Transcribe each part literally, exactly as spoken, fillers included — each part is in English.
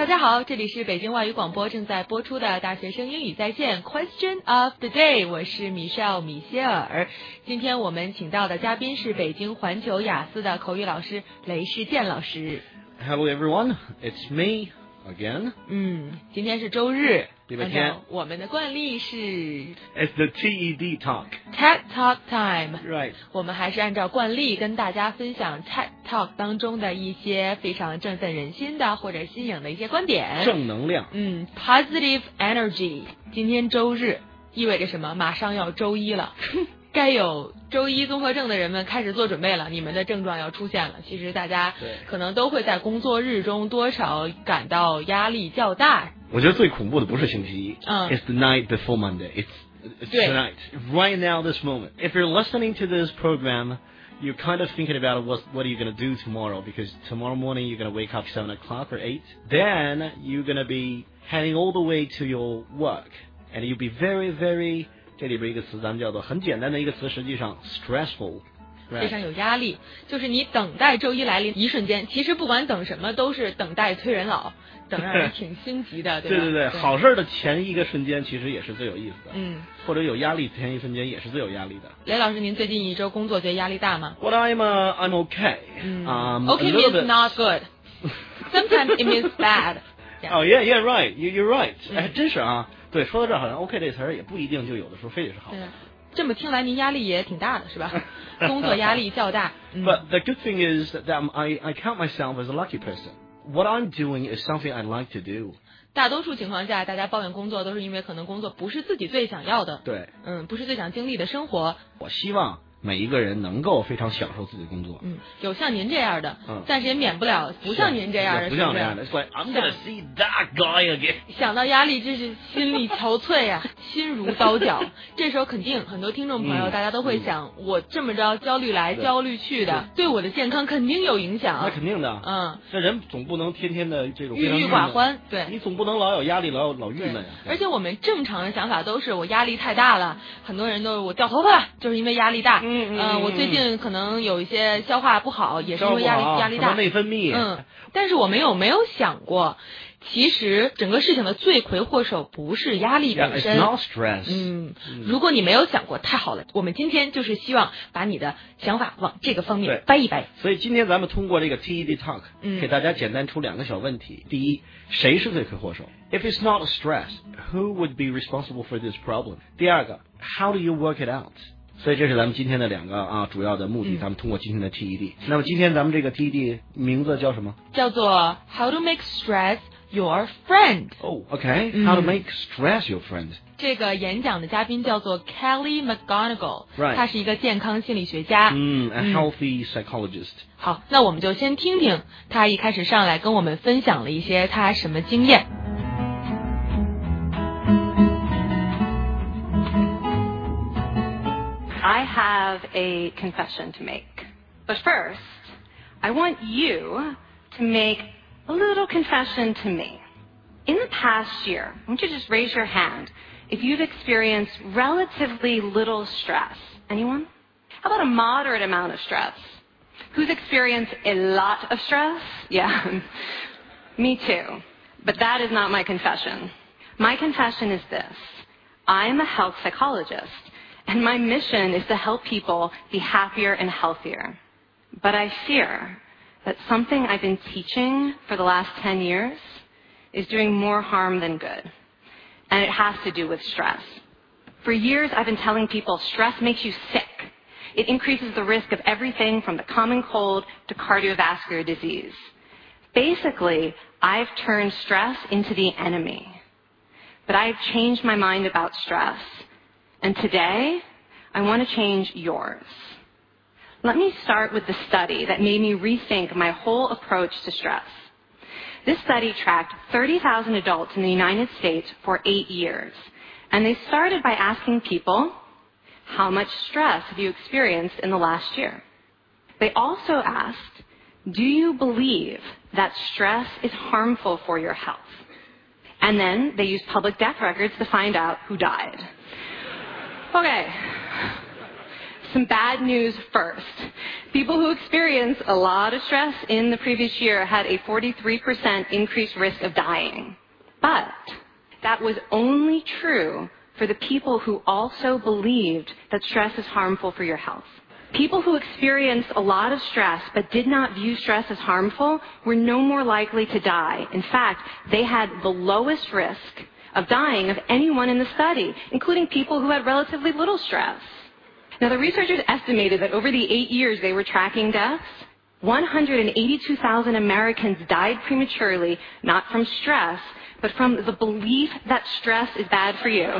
大家好，这里是北京外语广播正在播出的大学生英语在线 Question of the Day， 我是 Michelle 米歇尔。今天我们请到的嘉宾是北京环球雅思的口语老师雷世健老师。 Hello everyone, it's me again. 嗯，今天是周日， 礼拜天。 我们的惯例是 It's the T E D talk. TED Talk time. Right. 我们还是按照惯例跟大家分享 TED Talk 当中的一些非常振奋人心的或者新颖的一些观点。 正能量。 嗯 ，positive energy。今天周日意味着什么？马上要周一了。该有周一综合症的人们开始做准备了，你们的症状要出现了。其实大家可能都会在工作日中多少感到压力较大。 我觉得最恐怖的不是星期一， 嗯 ，It's the night before Monday. It's it's tonight, right now, this moment. If you're listening to this program, you're kind of thinking about what what are you going to do tomorrow? Because tomorrow morning you're going to wake up seven o'clock or eight. Then you're going to be heading all the way to your work, and you'll be very, very 这里边一个词咱们叫做很简单的一个词，实际上 stressful， 非常有压力。就是你等待周一来临一瞬间，其实不管等什么都是等待催人老，等让人挺心急的，对吧？ 对对对，好事的前一个瞬间其实也是最有意思的， 嗯， 或者有压力前一瞬间也是最有压力的。 雷老师，您最近一周工作觉得压力大吗？ Well, I'm uh, I'm okay. 嗯 um, okay means bit... not good. Sometimes it means bad. Yeah. Oh yeah, yeah, right. You you're right. 嗯、 哎，真是啊。对，说到这儿好像 OK 这词儿也不一定就有的时候非得是好的。 这么听来您压力也挺大的是吧？工作压力较大。嗯、 But the good thing is that I I count myself as a lucky person. What I'm doing is something I like to do. 大多数情况下，大家抱怨工作都是因为可能工作不是自己最想要的。 对。 嗯，不是最想经历的生活。 我希望每一个人能够非常享受自己的工作。 嗯，有像您这样的， 嗯， 但是也免不了不像您这样的， 不像那样的。It's like I'm gonna see that guy again。 想到压力，真是心力憔悴呀、啊，心如刀绞。这时候肯定很多听众朋友，嗯、大家都会想，嗯、我这么着焦虑来焦虑去的，对我的健康肯定有影响。 那肯定的。 嗯， 这人总不能天天的这种郁郁寡欢，对， 你总不能老有压力，老老郁闷呀。 而且我们正常的想法都是我压力太大了，很多人都是我掉头发了，就是因为压力大。 嗯嗯、 呃，我最近可能有一些消化不好，也是因为压力压力大， 内分泌。 嗯，但是我们有没有想过，其实整个事情的罪魁祸首不是压力本身。 Yeah, it's not stress. 嗯，如果你没有想过，太好了。我们今天就是希望把你的想法往这个方面掰一掰。 所以今天咱们通过这个 T E D Talk， 嗯， 给大家简单出两个小问题。第一，谁是罪魁祸首 ？If it's not stress, who would be responsible for this problem？ 第二个 ，How do you work it out？所以这是咱们今天的两个啊主要的目的，嗯、咱们通过今天的 T E D。那么今天咱们这个 T E D 名字叫什么？ 叫做 How to make stress your friend。 哦 ，OK，How to make stress your friend。 这个演讲的嘉宾叫做 Kelly McGonigal， 她是一个健康心理学家， 嗯 ，a healthy psychologist。 好，那我们就先听听她一开始上来跟我们分享了一些她什么经验。 I have a confession to make. But first, I want you to make a little confession to me. In the past year, I want you to just raise your hand if you've experienced relatively little stress. Anyone? How about a moderate amount of stress? Who's experienced a lot of stress? Yeah, me too. But that is not my confession. My confession is this. I am a health psychologist.And my mission is to help people be happier and healthier. But I fear that something I've been teaching for the last ten years is doing more harm than good. And it has to do with stress. For years, I've been telling people stress makes you sick. It increases the risk of everything from the common cold to cardiovascular disease. Basically, I've turned stress into the enemy. But I've changed my mind about stress.And today, I want to change yours. Let me start with the study that made me rethink my whole approach to stress. This study tracked thirty thousand adults in the United States for eight years. And they started by asking people, how much stress have you experienced in the last year? They also asked, do you believe that stress is harmful for your health? And then they used public death records to find out who died.Okay, some bad news first. People who experienced a lot of stress in the previous year had a forty-three percent increased risk of dying. But that was only true for the people who also believed that stress is harmful for your health. People who experienced a lot of stress but did not view stress as harmful were no more likely to die. In fact, they had the lowest risk of dying of anyone in the study, including people who had relatively little stress. Now, the researchers estimated that over the eight years they were tracking deaths, one hundred eighty-two thousand Americans died prematurely, not from stress, but from the belief that stress is bad for you.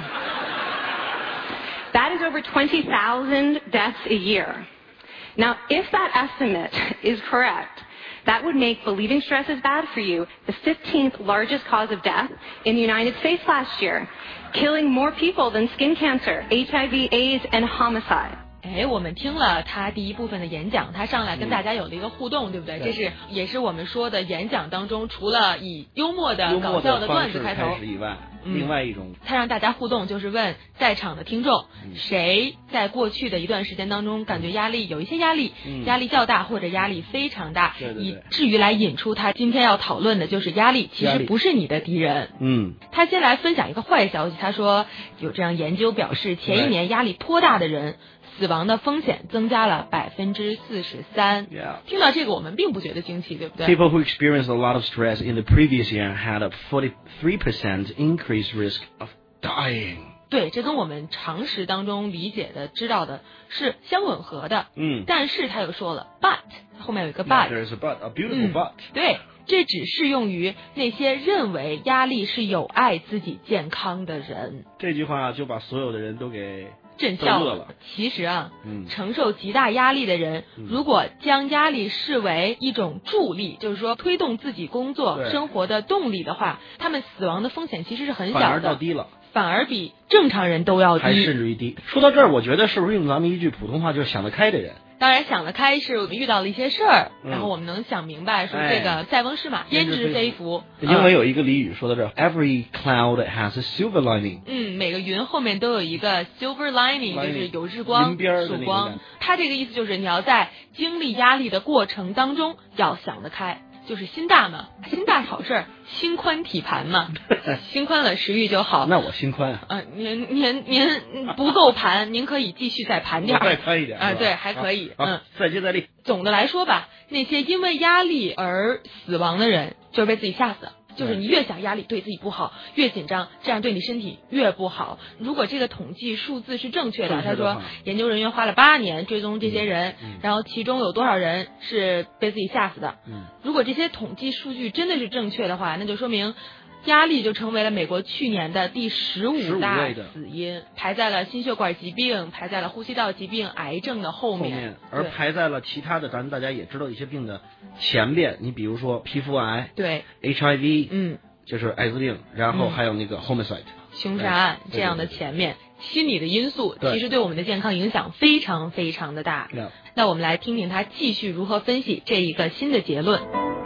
That is over twenty thousand deaths a year. Now, if that estimate is correct, that would make believing stress is bad for you the fifteenth largest cause of death in the United States last year, killing more people than skin cancer, H I V, AIDS, and homicide. 哎，我们听了他第一部分的演讲，他上来跟大家有了一个互动，对不对？这是也是我们说的演讲当中，除了以幽默的、搞笑的段子开头以外，另外一种， 他让大家互动，就是问在场的听众，谁在过去的一段时间当中感觉压力有一些压力，压力较大或者压力非常大，以至于来引出他今天要讨论的就是压力其实不是你的敌人。 嗯， 他先来分享一个坏消息，他说有这样研究表示，前一年压力颇大的人，死亡的风险增加了百分之四十三。听到这个，我们并不觉得惊奇，对不对 ？People who experienced a lot of stress in the previous year had a forty-three percent increased risk of dying. 对，这跟我们常识当中理解的、知道的是相吻合的。 嗯， 但是他又说了 ，but 后面有一个 but， there's a but, a beautiful but、 嗯。对，这只适用于那些认为压力是有碍自己健康的人。 这句话就把所有的人都给震笑了。 其实啊、 嗯， 承受极大压力的人，嗯、如果将压力视为一种助力，就是说推动自己工作生活的动力的话，他们死亡的风险其实是很小的， 反而到低了， 反而比正常人都要低， 还甚至于低。说到这儿，我觉得是不是用咱们一句普通话，就是想得开的人。 当然想得开是我们遇到了一些事儿、嗯，然后我们能想明白说这个塞翁失马，焉知非福。 英文有一个俚语说到这儿、嗯、，Every cloud has a silver lining。 嗯，每个云后面都有一个 silver lining， 就是有日光、曙光。它这个意思就是你要在经历压力的过程当中要想得开。就是心大嘛，心大好事儿，心宽体盘嘛，心宽了食欲就好。 那我心宽啊。 啊、呃，您您您不够盘，您可以继续再盘点儿， 再宽一点啊、 呃，对，还可以，嗯， 再接再厉。 总的来说吧，那些因为压力而死亡的人，就是被自己吓死了。就是你越想压力对自己不好，越紧张，这样对你身体越不好。如果这个统计数字是正确的，他说研究人员花了八年追踪这些人、嗯嗯，然后其中有多少人是被自己吓死的。 嗯， 如果这些统计数据真的是正确的话，那就说明压力就成为了美国去年的第十五大死因，排在了心血管疾病、排在了呼吸道疾病、癌症的后面， 后面而排在了其他的咱们大家也知道一些病的前边。你比如说皮肤癌， 对 ，H I V， 嗯， 就是艾滋病，然后还有那个 homicide，、嗯、 凶杀案这样的前面，心理的因素其实对我们的健康影响非常非常的大。那我们来听听他继续如何分析这一个新的结论。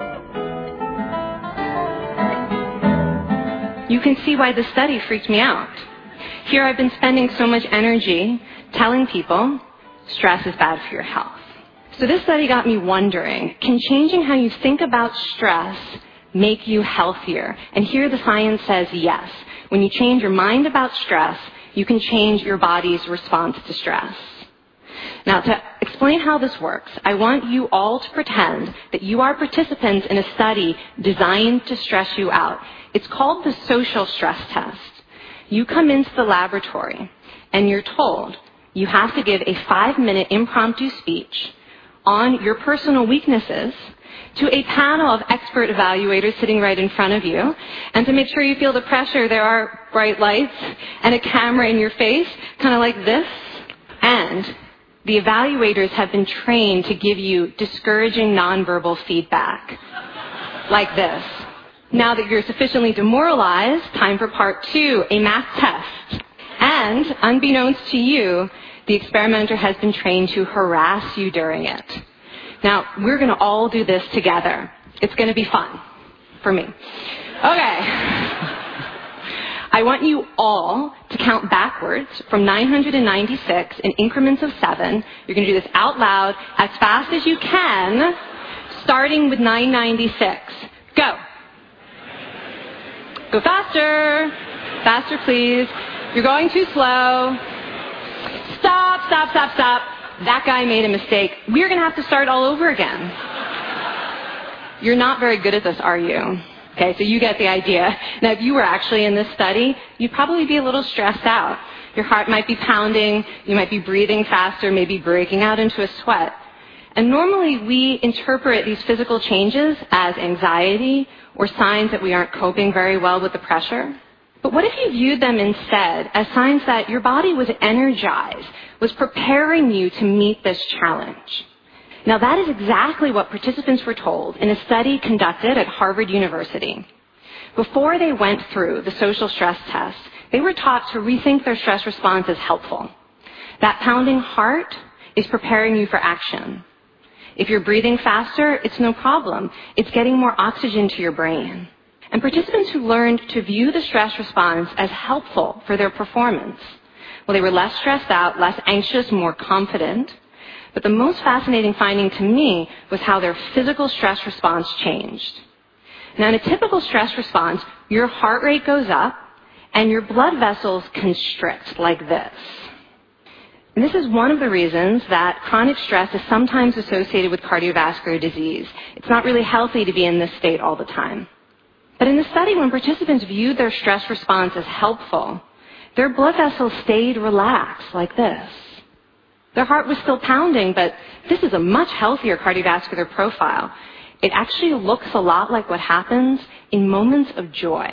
You can see why the study freaked me out. Here I've been spending so much energy telling people stress is bad for your health. So this study got me wondering, can changing how you think about stress make you healthier? And here the science says yes. When you change your mind about stress, you can change your body's response to stress. Now, to explain how this works, I want you all to pretend that you are participants in a study designed to stress you out. It's called the social stress test. You come into the laboratory, and you're told you have to give a five-minute impromptu speech on your personal weaknesses to a panel of expert evaluators sitting right in front of you. And to make sure you feel the pressure, there are bright lights and a camera in your face, kind of like this. And the evaluators have been trained to give you discouraging nonverbal feedback, like this. Now that you're sufficiently demoralized, time for part two, a math test. And, unbeknownst to you, the experimenter has been trained to harass you during it. Now, we're going to all do this together. It's going to be fun. For me. Okay. I want you all to count backwards from nine hundred ninety-six in increments of seven. You're going to do this out loud as fast as you can, starting with nine ninety-six. Go. Go faster. Faster, please. You're going too slow. Stop, stop, stop, stop. That guy made a mistake. We're going to have to start all over again. You're not very good at this, are you? Okay, so you get the idea. Now, if you were actually in this study, you'd probably be a little stressed out. Your heart might be pounding. You might be breathing faster, maybe breaking out into a sweat. And normally we interpret these physical changes as anxiety or signs that we aren't coping very well with the pressure. But what if you viewed them instead as signs that your body was energized, was preparing you to meet this challenge? Now, that is exactly what participants were told in a study conducted at Harvard University. Before they went through the social stress test, they were taught to rethink their stress response as helpful. That pounding heart is preparing you for action. If you're breathing faster, it's no problem. It's getting more oxygen to your brain. And participants who learned to view the stress response as helpful for their performance, well, they were less stressed out, less anxious, more confident. But the most fascinating finding to me was how their physical stress response changed. Now, in a typical stress response, your heart rate goes up and your blood vessels constrict like this. And this is one of the reasons that chronic stress is sometimes associated with cardiovascular disease. It's not really healthy to be in this state all the time. But in the study, when participants viewed their stress response as helpful, their blood vessels stayed relaxed like this. Their heart was still pounding, but this is a much healthier cardiovascular profile. It actually looks a lot like what happens in moments of joy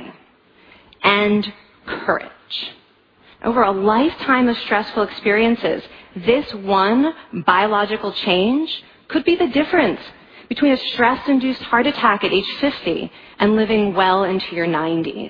and courage. Over a lifetime of stressful experiences, this one biological change could be the difference between a stress-induced heart attack at age fifty and living well into your nineties.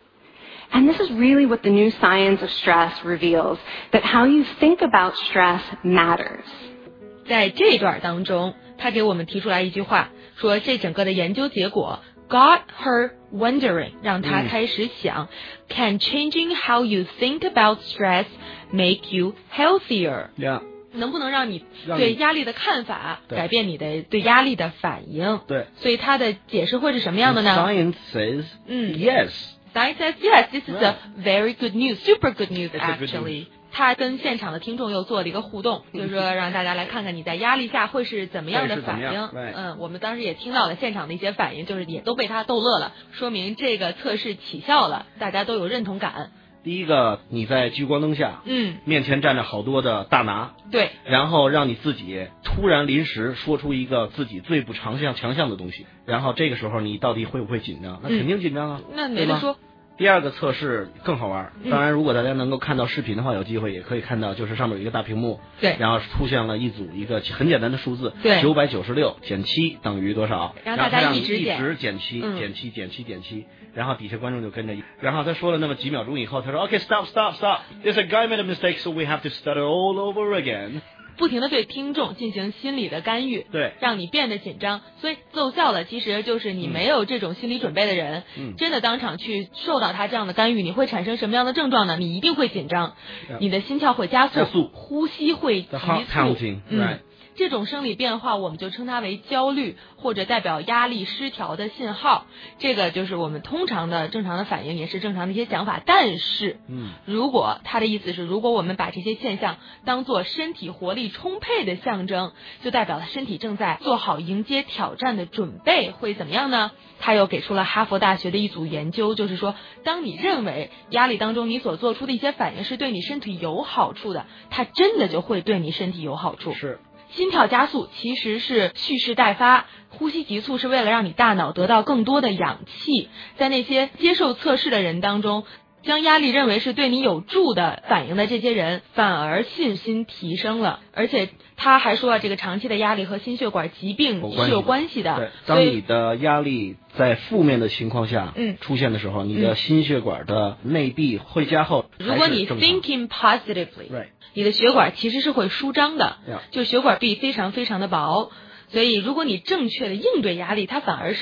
And this is really what the new science of stress reveals, that how you think about stress matters. 在这段当中，他给我们提出来一句话，说这整个的研究结果 got her wondering， 让她开始想、嗯、Can changing how you think about stress make you healthier？ Yeah. 能不能让你对压力的看法改变你的对压力的反应？ 对， 所以他的解释会是什么样的呢 ？Science says 嗯 yes. Science says yes. This is a very good news, super good news actually. 他跟现场的听众又做了一个互动，就是说让大家来看看你在压力下会是怎么样的反应。嗯，我们当时也听到了现场的一些反应，就是也都被他逗乐了，说明这个测试起效了，大家都有认同感。 第一个，你在聚光灯下，嗯，面前站着好多的大拿， 对， 然后让你自己突然临时说出一个自己最不强项强项的东西，然后这个时候你到底会不会紧张？那肯定紧张啊， 嗯、那没得说。 第二个测试更好玩，当然如果大家能够看到视频的话，有机会也可以看到，就是上面有一个大屏幕， 对， 然后出现了一组一个很简单的数字， 对， 九百九十六减七等于多少？ 然后大家一直减， 一直减七，减七，减七，减七。然后底下观众就跟着，然后他说了那么几秒钟以后，他说 OK stop stop stop there's a guy made a mistake so we have to start all over again， 不停地对听众进行心理的干预， 对， 让你变得紧张，所以奏效了。其实就是你没有这种心理准备的人，嗯，真的当场去受到他这样的干预，你会产生什么样的症状呢？你一定会紧张，你的心跳会加速， 加速呼吸会急促， 嗯。 这种生理变化我们就称它为焦虑，或者代表压力失调的信号。这个就是我们通常的正常的反应，也是正常的一些想法。但是，嗯，如果他的意思是，如果我们把这些现象当作身体活力充沛的象征，就代表了身体正在做好迎接挑战的准备，会怎么样呢？他又给出了哈佛大学的一组研究，就是说，当你认为压力当中你所做出的一些反应是对你身体有好处的，它真的就会对你身体有好处。 是。 心跳加速其实是蓄势待发，呼吸急促是为了让你大脑得到更多的氧气。在那些接受测试的人当中，将压力认为是对你有助的反应的这些人，反而信心提升了。而且他还说啊，这个长期的压力和心血管疾病是有关系的。 对，当你的压力在负面的情况下出现的时候，嗯、你的心血管的内壁会加厚。 如果你 thinking positively， right. 你的血管其实是会舒张的， yeah. 就血管壁非常非常的薄，所以如果你正确的应对压力，它反而是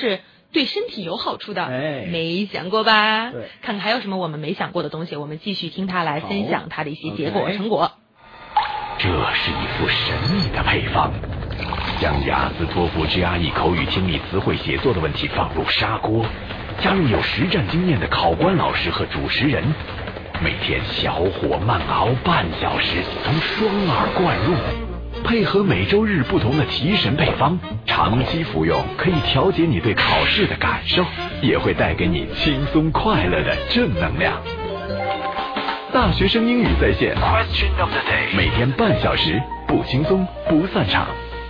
对身体有好处的， 哎， 没想过吧？ 对， 看看还有什么我们没想过的东西，我们继续听他来分享他的一些结果成果。 这是一副神秘的配方，将雅思托福 G R E 口语听力词汇写作的问题放入砂锅，加入有实战经验的考官老师和主持人，每天小火慢熬半小时，从双耳灌入，配合每周日不同的提神配方，长期服用可以调节你对考试的感受，也会带给你轻松快乐的正能量。大学生英语在线 Question of the day， 每天半小时，不轻松不散场。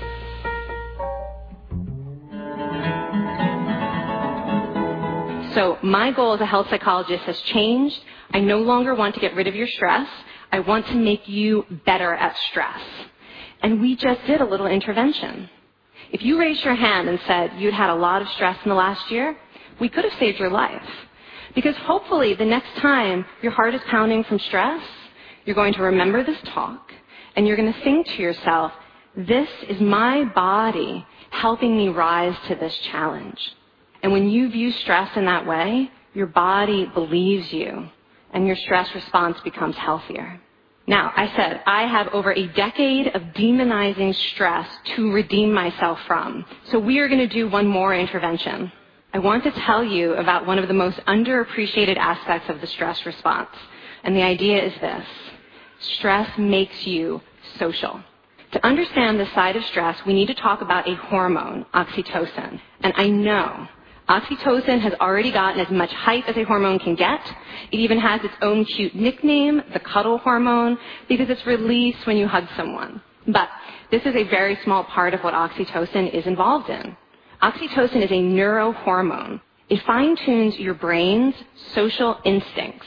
So my goal as a health psychologist has changed. I no longer want to get rid of your stress. I want to make you better at stress. And we just did a little intervention. If you raised your hand and said you'd had a lot of stress in the last year, we could have saved your life. Because hopefully the next time your heart is pounding from stress, you're going to remember this talk, and you're going to think to yourself, this is my body helping me rise to this challenge. And when you view stress in that way, your body believes you, and your stress response becomes healthier. Now, I said I have over a decade of demonizing stress to redeem myself from. So we are going to do one more intervention. I want to tell you about one of the most underappreciated aspects of the stress response. And the idea is this. Stress makes you social. To understand this side of stress, we need to talk about a hormone, oxytocin. And I know oxytocin has already gotten as much hype as a hormone can get. It even has its own cute nickname, the cuddle hormone, because it's released when you hug someone. But this is a very small part of what oxytocin is involved in. Oxytocin is a neurohormone. It fine-tunes your brain's social instincts,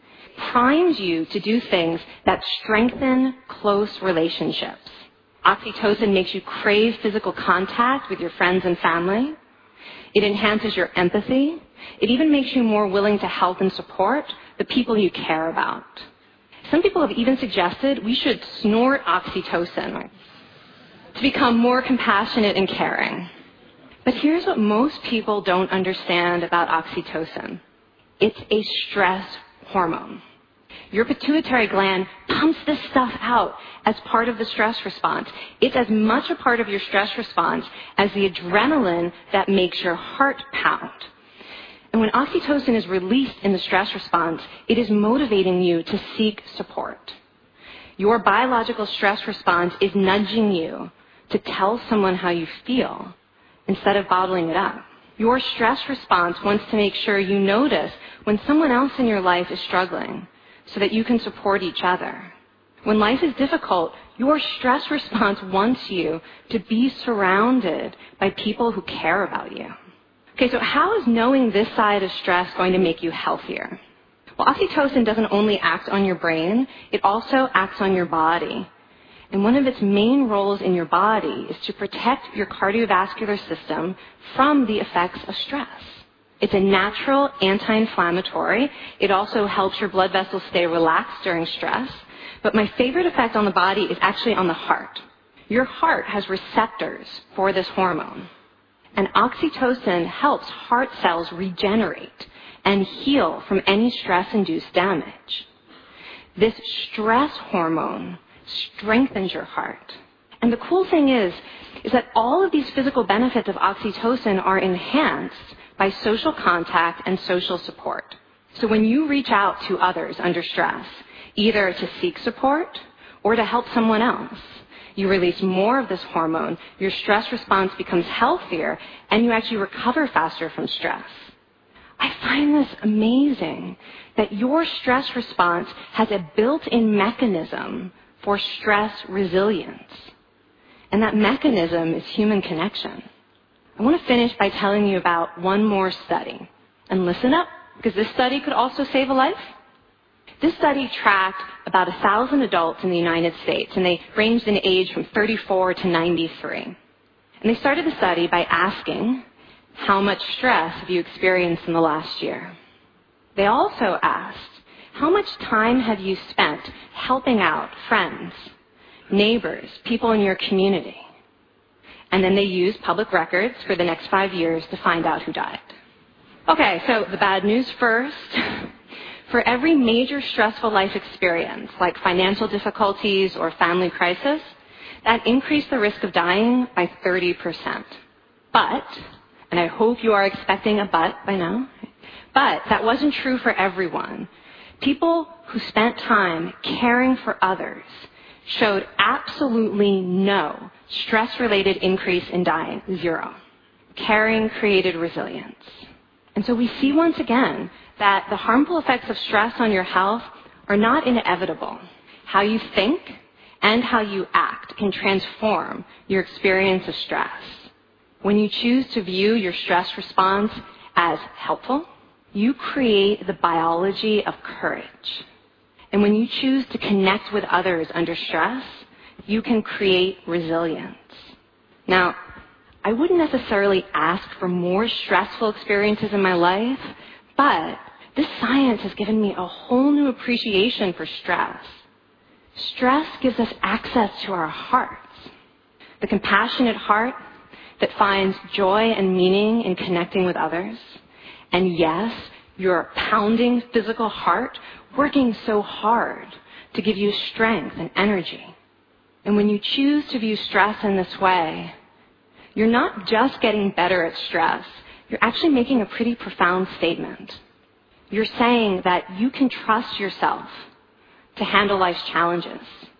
primes you to do things that strengthen close relationships. Oxytocin makes you crave physical contact with your friends and family. It enhances your empathy. It even makes you more willing to help and support the people you care about. Some people have even suggested we should snort oxytocin to become more compassionate and caring. But here's what most people don't understand about oxytocin. It's a stress hormone. Your pituitary gland pumps this stuff out as part of the stress response. It's as much a part of your stress response as the adrenaline that makes your heart pound. And when oxytocin is released in the stress response, it is motivating you to seek support. Your biological stress response is nudging you to tell someone how you feel instead of bottling it up. Your stress response wants to make sure you notice when someone else in your life is struggling so that you can support each other. When life is difficult, your stress response wants you to be surrounded by people who care about you. Okay, so how is knowing this side of stress going to make you healthier? Well, oxytocin doesn't only act on your brain, it also acts on your body. And one of its main roles in your body is to protect your cardiovascular system from the effects of stress. It's a natural anti-inflammatory. It also helps your blood vessels stay relaxed during stress. But my favorite effect on the body is actually on the heart. Your heart has receptors for this hormone. And oxytocin helps heart cells regenerate and heal from any stress-induced damage. This stress hormone strengthens your heart. And the cool thing is, is that all of these physical benefits of oxytocin are enhanced by social contact and social support. So when you reach out to others under stress, either to seek support or to help someone else, you release more of this hormone, your stress response becomes healthier, and you actually recover faster from stress. I find this amazing that your stress response has a built-in mechanism for stress resilience. And that mechanism is human connection. I want to finish by telling you about one more study. And listen up, because this study could also save a life. This study tracked about one thousand adults in the United States, and they ranged in age from thirty-four to ninety-three. And they started the study by asking, how much stress have you experienced in the last year? They also asked, how much time have you spent helping out friends, neighbors, people in your community? And then they used public records for the next five years to find out who died. Okay, so the bad news first. For every major stressful life experience, like financial difficulties or family crisis, that increased the risk of dying by thirty percent. But, and I hope you are expecting a but by now, but that wasn't true for everyone. People who spent time caring for others showed absolutely no stress-related increase in dying, zero. Caring created resilience. And so we see once again that the harmful effects of stress on your health are not inevitable. How you think and how you act can transform your experience of stress. When you choose to view your stress response as helpful, you create the biology of courage. And when you choose to connect with others under stress, you can create resilience. Now, I wouldn't necessarily ask for more stressful experiences in my life, but this science has given me a whole new appreciation for stress. Stress gives us access to our hearts. The compassionate heart that finds joy and meaning in connecting with others. And yes, your pounding physical heart working so hard to give you strength and energy. And when you choose to view stress in this way, you're not just getting better at stress, you're actually making a pretty profound statement. You're saying that you can trust yourself to handle life's challenges.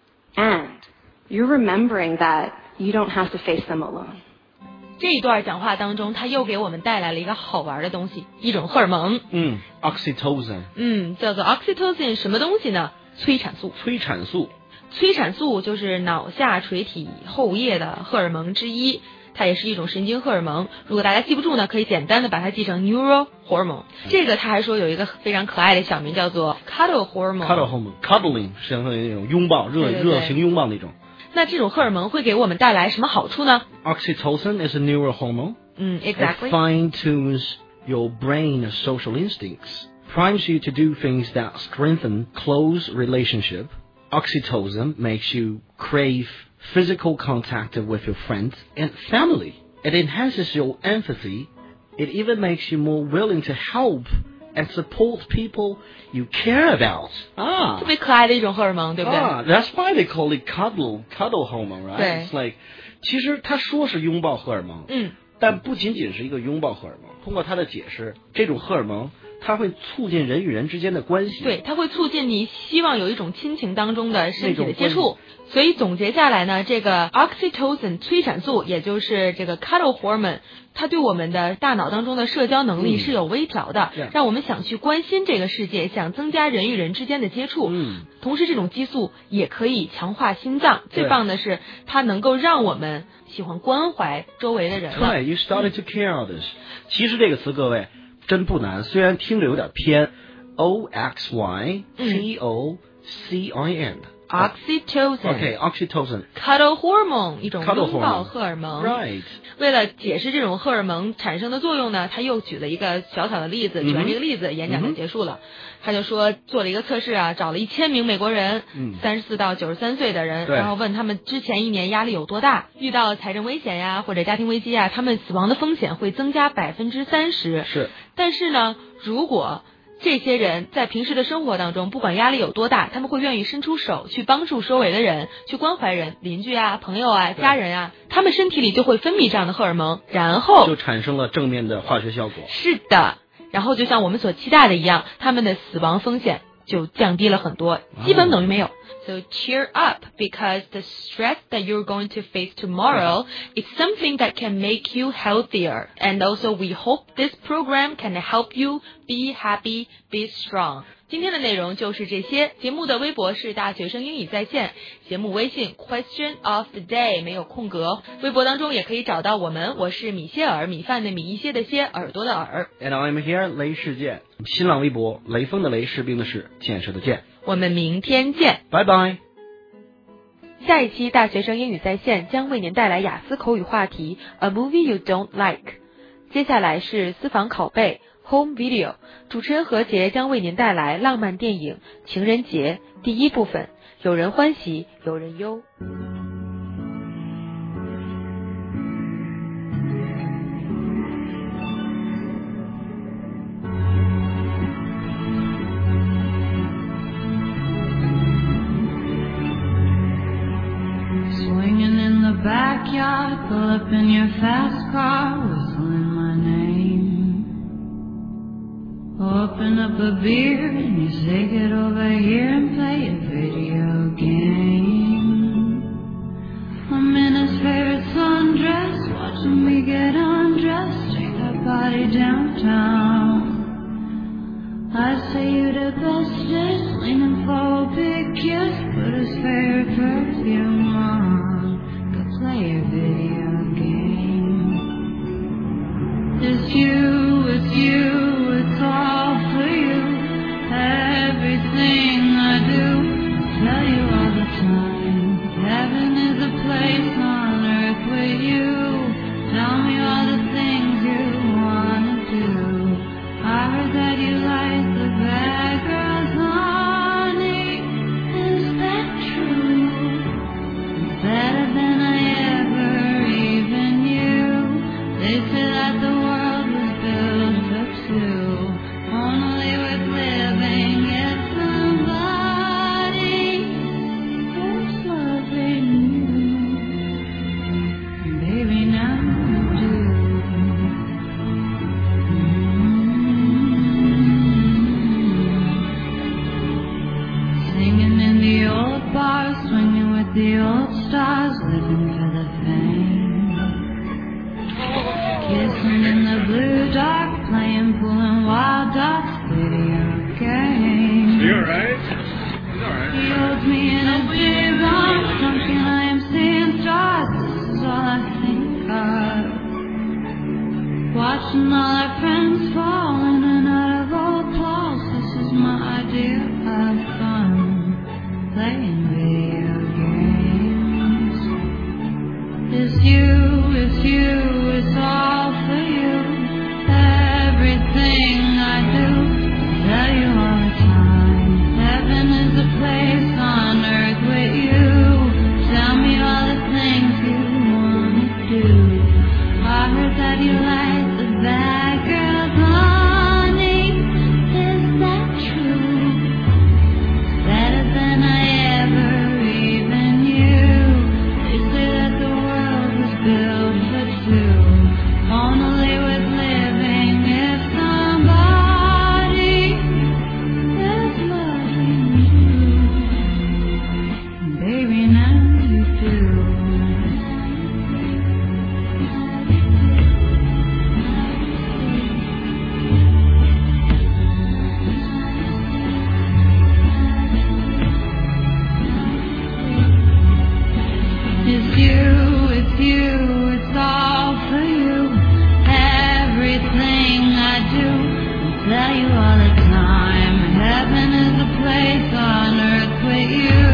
And you're remembering that you don't have to face them alone. 这一段讲话当中，他又给我们带来了一个好玩的东西，一种荷尔蒙。 嗯 ，oxytocin。 嗯，叫做 oxytocin， 什么东西呢？催产素。 催产素。 催产素就是脑下垂体后叶的荷尔蒙之一。它也是一种神经荷尔蒙，如果大家记不住呢，可以简单的把它记成 neural hormone。这个他还说有一个非常可爱的小名叫做 cuddle hormone。cuddle hormone，cuddling 是相当于那种拥抱，热热情拥抱那种。 那这种荷尔蒙会给我们带来什么好处呢 ？Oxytocin is a neural hormone. 嗯 ，exactly. It fine tunes your brain's social instincts, primes you to do things that strengthen close relationship. Oxytocin makes you crave physical contact with your friends and family. It enhances your empathy. It even makes you more willing to help and support people you care about. 啊，特别可爱的一种荷尔蒙，对不对？ 啊 ，That's why they call it cuddle cuddle hormone, right? 对 It's like， 其实他说是拥抱荷尔蒙， 嗯， 但不仅仅是一个拥抱荷尔蒙。通过他的解释，这种荷尔蒙它会促进人与人之间的关系， 对，它会促进你希望有一种亲情当中的身体的接触。所以总结下来呢，这个 oxytocin 催产素，也就是这个 cuddle hormone， 它对我们的大脑当中的社交能力是有微调的，嗯、让我们想去关心这个世界，想增加人与人之间的接触。嗯，同时这种激素也可以强化心脏。最棒的是，它能够让我们喜欢关怀周围的人了。 对 ，you started to care others。其实这个词各位真不难，虽然听着有点偏 ，O X Y T O C I N。Oxytocin。Okay, oxytocin. Cuddle hormone 一种拥抱荷尔蒙。 Right. 为了解释这种荷尔蒙产生的作用呢，他又举了一个小小的例子，举完这个例子，演讲就结束了。他就说做了一个测试啊，找了一千名美国人，三十四到九十三岁的人，然后问他们之前一年压力有多大，遇到财政危险呀或者家庭危机啊，他们死亡的风险会增加百分之三十。 是。 但是呢，如果这些人在平时的生活当中，不管压力有多大，他们会愿意伸出手去帮助周围的人，去关怀人，邻居啊、朋友啊、家人啊，他们身体里就会分泌这样的荷尔蒙，然后就产生了正面的化学效果。 是的，然后就像我们所期待的一样，他们的死亡风险就降低了很多，基本等于没有。So cheer up, because the stress that you're going to face tomorrow is something that can make you healthier. And also we hope this program can help you be happy, be strong. 今天的内容就是这些。节目的微博是大学生英语在线，节目微信 Question of the Day 没有空格，微博当中也可以找到我们。我是米歇尔，米饭的米，一些的些，耳朵的耳。 And I'm here, 雷世健。新浪微博雷锋的雷，士兵的士，建设的建。 我们明天见， 拜拜。 下一期大学生英语在线将为您带来雅思口语话题 A movie you don't like。接下来是私房拷贝 Home Video， 主持人何洁将为您带来浪漫电影情人节第一部分，有人欢喜有人忧。 backyard, pull up in your fast car, whistling my name. Open up a beer and you say get over here and play a video game. I'm in his favorite sundress, watching me get undressed, take that body downtown. I say you the bestest, leaning for a big kiss, put his favorite perfume on, go play a video game. It's you, it's you, it's all for you, everything I do, tell you all the time, heaven is a place on earth with you, tell me all the things you wanna do. I heard that you like the bad girls, honey. Is that true? It's better than I ever even knew. They say that the world was built for two. Only with living is somebody who's loving you. Baby, now you do. Bars, swinging with the old stars, living for the fame. Kissing in the blue dark, playing pool and wild dogs, video games. You alright? He's alright. He holds me in his big arms, drunken I am seeing stars. This is all I think of. Watching all our friends fall in and out of old clothes. This is my idea of fun. Playing video games. It's you, it's you, it's all for you. Everything I do, tell you all the time. Heaven is a place on earth with you. Tell me all the things you wanna do. I heard that you like the bad girls, honey. Is that true? Better than I ever even knew. They say that the world was built for two. Only with living if somebody is loving you. Baby, now you do. It's you, it's you, it's all for you. Everything I do, I tell you all the time. Heaven is a place on earth with you.